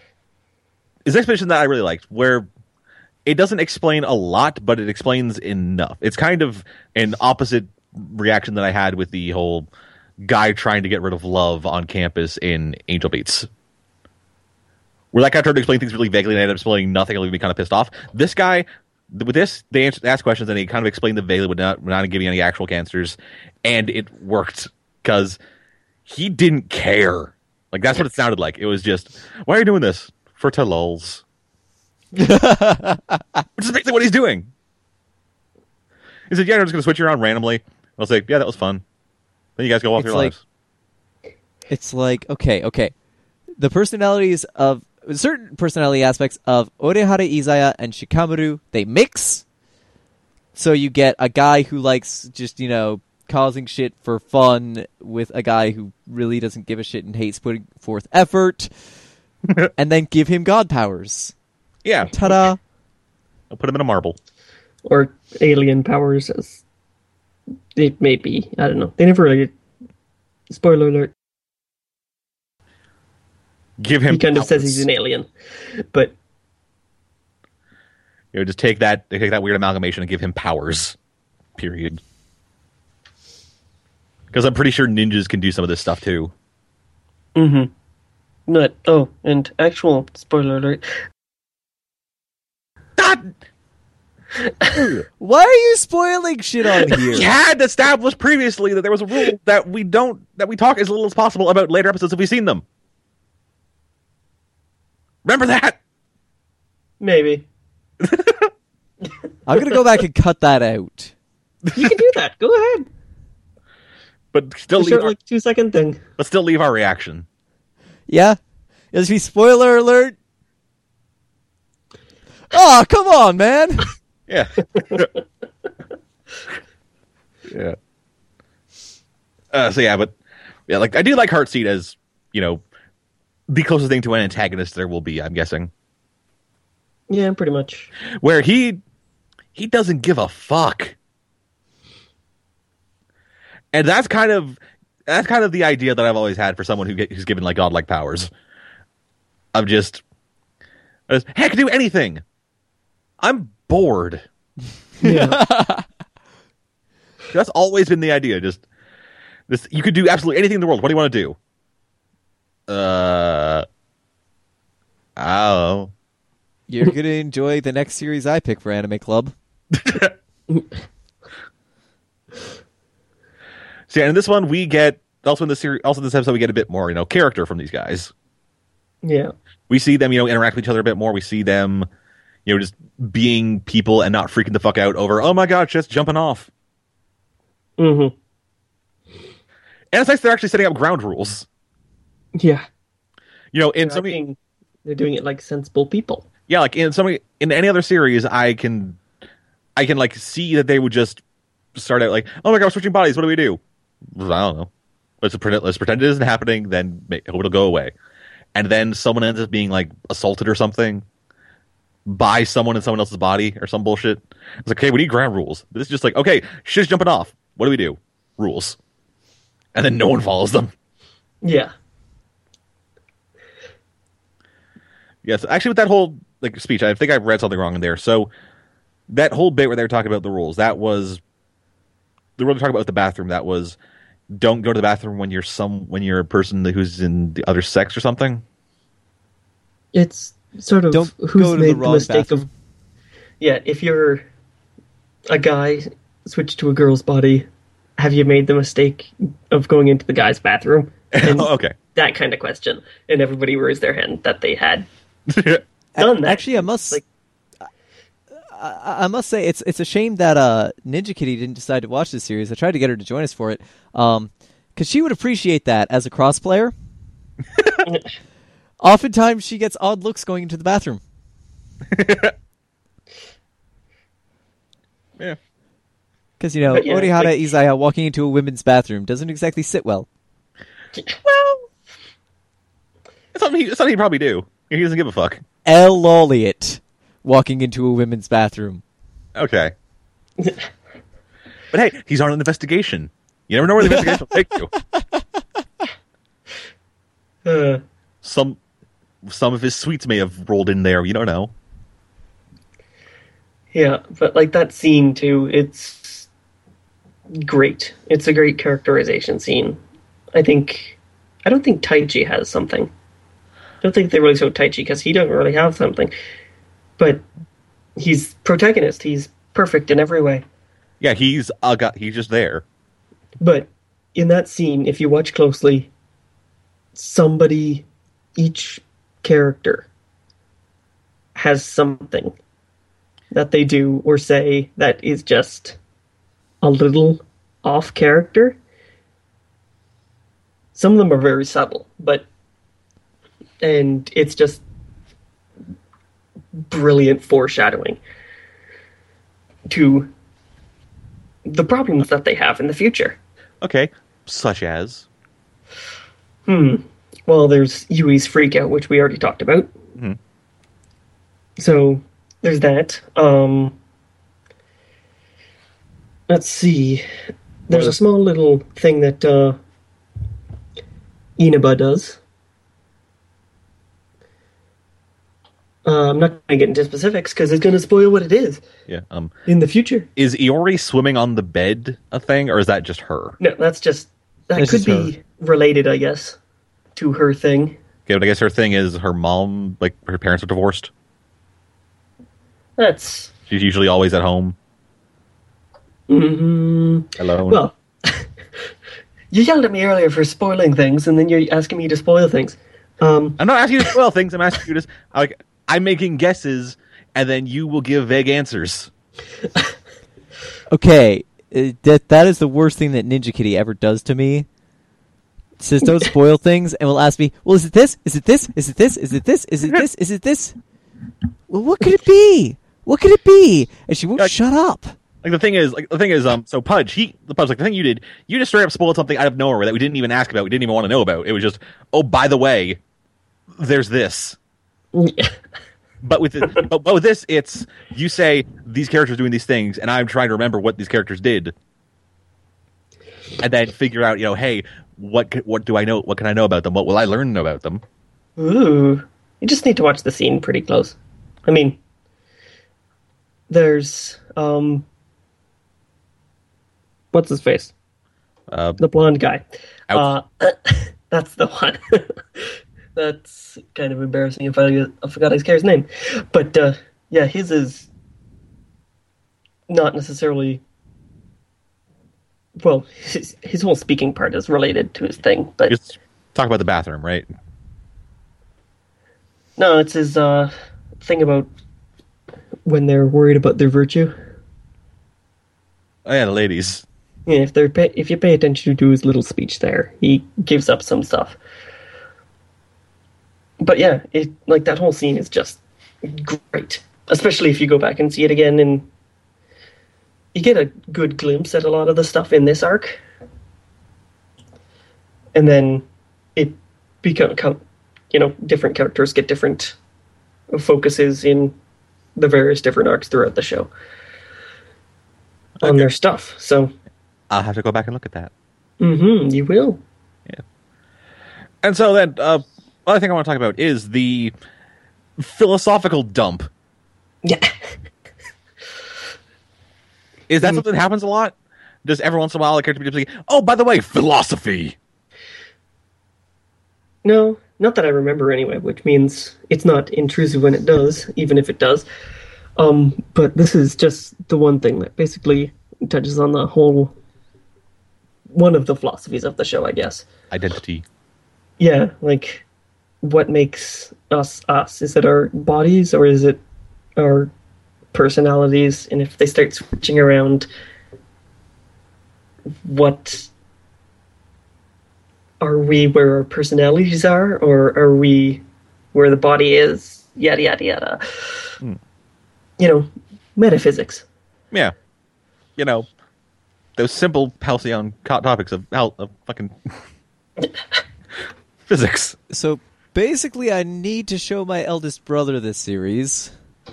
I really liked, where it doesn't explain a lot, but it explains enough. It's kind of an opposite reaction that I had with the whole guy trying to get rid of love on campus in Angel Beats. Where that guy tried to explain things really vaguely and ended up explaining nothing and leaving me kind of pissed off. This guy, with this, they asked questions and he kind of explained them vaguely without giving any actual answers, and it worked because he didn't care. Like, that's what it sounded like. It was just, why are you doing this? For to lulz. Which is basically what he's doing. He said, yeah, I'm just going to switch you around randomly. I'll say, yeah, that was fun. Then you guys go off It's your like- lives. It's like, okay. The personalities of certain personality aspects of Orihara Izaya and Shikamaru, they mix. So you get a guy who likes just, causing shit for fun with a guy who really doesn't give a shit and hates putting forth effort. And then give him god powers. Yeah, Ta-da! I'll put him in a marble. Or alien powers, as it may be. I don't know. They never really... Spoiler alert. Give him He kind of says powers. he's an alien. But, Just take that weird amalgamation and give him powers. Period. Because I'm pretty sure ninjas can do some of this stuff too. not... Oh, and actual spoiler alert. Why are you spoiling shit on We here? had established previously that there was a rule that we talk as little as possible about later episodes if we've seen them. Remember that? Maybe. I'm gonna go back and cut that out. You can do that. Go ahead. But still A leave short, our, 2-second thing. but still leave our reaction. Yeah? It'll be spoiler alert. Oh, come on, man! Yeah. Yeah. But like I do like Heartseed as, the closest thing to an antagonist there will be, I'm guessing. Yeah, pretty much. Where he doesn't give a fuck. And that's kind of the idea that I've always had for someone who's given like godlike powers. I'm just heck, do anything. I'm bored. Yeah. That's always been the idea. Just this, you could do absolutely anything in the world. What do you want to do? Oh. You're gonna enjoy the next series I pick for Anime Club. So yeah, in this one we get also in this episode we get a bit more, character from these guys. Yeah. We see them, interact with each other a bit more. We see them, just being people and not freaking the fuck out over, oh my god, just jumping off. Mm-hmm. And it's nice they're actually setting up ground rules. Yeah. They're doing it like sensible people. Yeah, like in any other series, I can like see that they would just start out like, oh my god, we're switching bodies. What do we do? I don't know. Let's pretend it isn't happening. Then hope it'll go away. And then someone ends up being like assaulted or something by someone in someone else's body or some bullshit. It's like, okay, we need ground rules. But it's just like, okay, shit's jumping off. What do we do? Rules. And then no one follows them. Yeah. Yes, actually, with that whole speech, I think I read something wrong in there. So that whole bit where they were talking about the rules, that was the rule they're talking about with the bathroom. That was, don't go to the bathroom when you're a person who's in the other sex or something. It's sort of Don't who's go to made the the wrong mistake bathroom. of... Yeah, if you're a guy switched to a girl's body, have you made the mistake of going into the guy's bathroom? And Oh, okay. that kind of question. And everybody raised their hand that they had done that. Actually, I must. Like- I must say it's a shame that Ninja Kitty didn't decide to watch this series. I tried to get her to join us for it, because she would appreciate that as a cross player. Oftentimes, she gets odd looks going into the bathroom. Yeah. Because, Orihara Izaya walking into a women's bathroom doesn't exactly sit well. Well, it's something he'd probably do. He doesn't give a fuck. L. Lolliot walking into a women's bathroom. Okay. But hey, he's on an investigation. You never know where the investigation will take you. Some of his sweets may have rolled in there. You don't know. Yeah, but like that scene too, it's great. It's a great characterization scene. I don't think Taichi has something. I don't think they really show Taichi because he doesn't really have something. But he's protagonist. He's perfect in every way. Yeah, he's just there. But in that scene, if you watch closely, each character has something that they do or say that is just a little off character. Some of them are very subtle, and it's just brilliant foreshadowing to the problems that they have in the future. Okay, such as? Well, there's Yui's freakout, which we already talked about. Mm-hmm. So there's that. Let's see. There's a small little thing that Inaba does. I'm not going to get into specifics because it's going to spoil what it is. Yeah. In the future. Is Iori swimming on the bed a thing, or is that just her? No, that could be related, I guess, to her thing. Okay, but I guess her thing is her mom, like her parents are divorced. She's usually always at home. Mm-hmm. Alone. Well, you yelled at me earlier for spoiling things, and then you're asking me to spoil things. I'm not asking you to spoil things. I'm asking you to I'm making guesses, and then you will give vague answers. Okay, that is the worst thing that Ninja Kitty ever does to me. It says don't spoil things, and will ask me, well, is it this? Is it this? Is it this? Is it this? Is it this? Is it this? Well, what could it be? What could it be? And she won't shut up. The thing is, so Pudge, the thing you did, you just straight up spoiled something out of nowhere that we didn't even ask about, we didn't even want to know about. It was just, oh, by the way, there's this. But with this, it's, you say, these characters are doing these things, and I'm trying to remember what these characters did. And then figure out, hey, what do I know? What can I know about them? What will I learn about them? Ooh. You just need to watch the scene pretty close. I mean, there's, what's his face? The blonde guy. That's the one. That's kind of embarrassing if I forgot his character's name. But, yeah, his is not necessarily... Well, his whole speaking part is related to his thing, but... Just talk about the bathroom, right? No, it's his thing about when they're worried about their virtue. Oh yeah, the ladies. Yeah, if you pay attention to his little speech there, he gives up some stuff. But yeah, that whole scene is just great, especially if you go back and see it again, and you get a good glimpse at a lot of the stuff in this arc, and then it becomes, different characters get different focuses in the various different arcs throughout the show on their stuff. So I'll have to go back and look at that. Mm-hmm, you will. Yeah. And so then, other thing I want to talk about is the philosophical dump. Yeah. Is that something that happens a lot? Does every once in a while a character be just like, oh, by the way, philosophy? No, not that I remember anyway, which means it's not intrusive when it does, even if it does. But this is just the one thing that basically touches on the whole... one of the philosophies of the show, I guess. Identity. Yeah, what makes us us? Is it our bodies, or is it our personalities, and if they start switching around, what are we where our personalities are, or are we where the body is? Yada yada yada. You know, metaphysics. Yeah. You know, those simple halcyon topics of fucking physics. So basically, I need to show my eldest brother this series,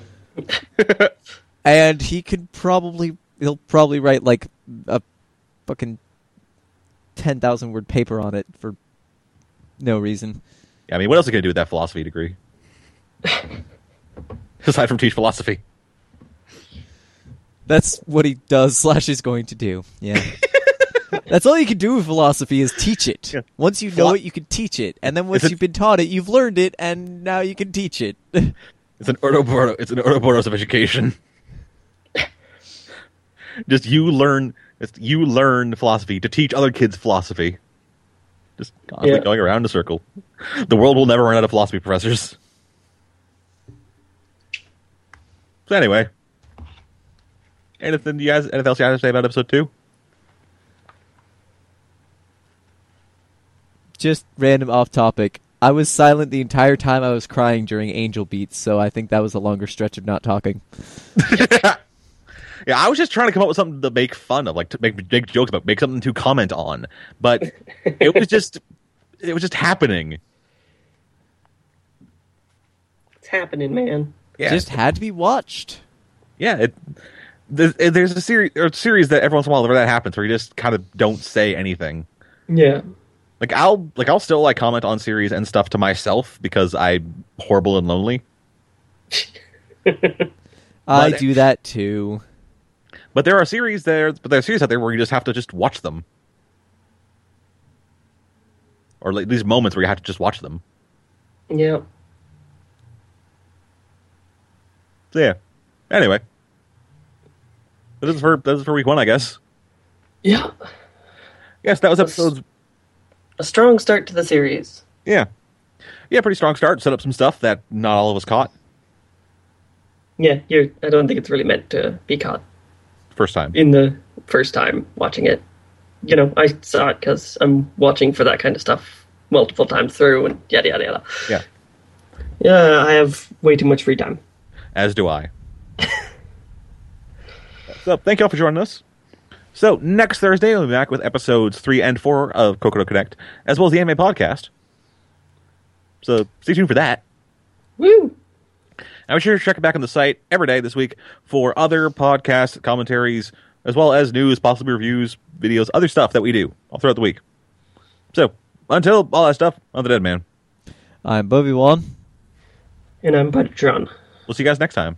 and he'll probably write like a fucking 10,000 word paper on it for no reason. Yeah, I mean, what else are you gonna do with that philosophy degree? Aside from teach philosophy. That's what he does / is going to do. Yeah. That's all you can do with philosophy is teach it. Yeah. Once you know it, you can teach it. And then once you've been taught it, you've learned it, and now you can teach it. It's an Ouroboros of education. Just you learn philosophy to teach other kids philosophy. Just constantly going around in a circle. The world will never run out of philosophy professors. So anyway, anything else you guys have to say about episode 2? Just random off topic. I was silent the entire time I was crying during Angel Beats, so I think that was a longer stretch of not talking. Yeah, I was just trying to come up with something to make fun of, like to make jokes about, make something to comment on, but it was just happening. It's happening, man. Yeah, Just had to be watched. yeah. There's a series that every once in a while where that happens, where you just kind of don't say anything. Yeah. I'll still comment on series and stuff to myself because I'm horrible and lonely. I do that too. But there are series out there where you just have to just watch them, or like these moments where you have to just watch them. Yeah. So yeah. Anyway, this is for week 1, I guess. Yeah. Yes, that was episodes. A strong start to the series. Yeah, pretty strong start. Set up some stuff that not all of us caught Yeah, I don't think it's really meant to be caught first time. in the first time watching it. You know, I saw it because I'm watching for that kind of stuff multiple times through and yada yada yada. Yeah, Yeah, I have way too much free time. as do I. So thank you all for joining us. So next Thursday we'll be back with episodes 3 and 4 of Kokoro Connect, as well as the anime podcast. So stay tuned for that. Woo! And be sure to check back on the site every day this week for other podcast commentaries, as well as news, possibly reviews, videos, other stuff that we do all throughout the week. So, until all that stuff, I'm the Dead Man. I'm Bobby Wan. And I'm Buttertron. We'll see you guys next time.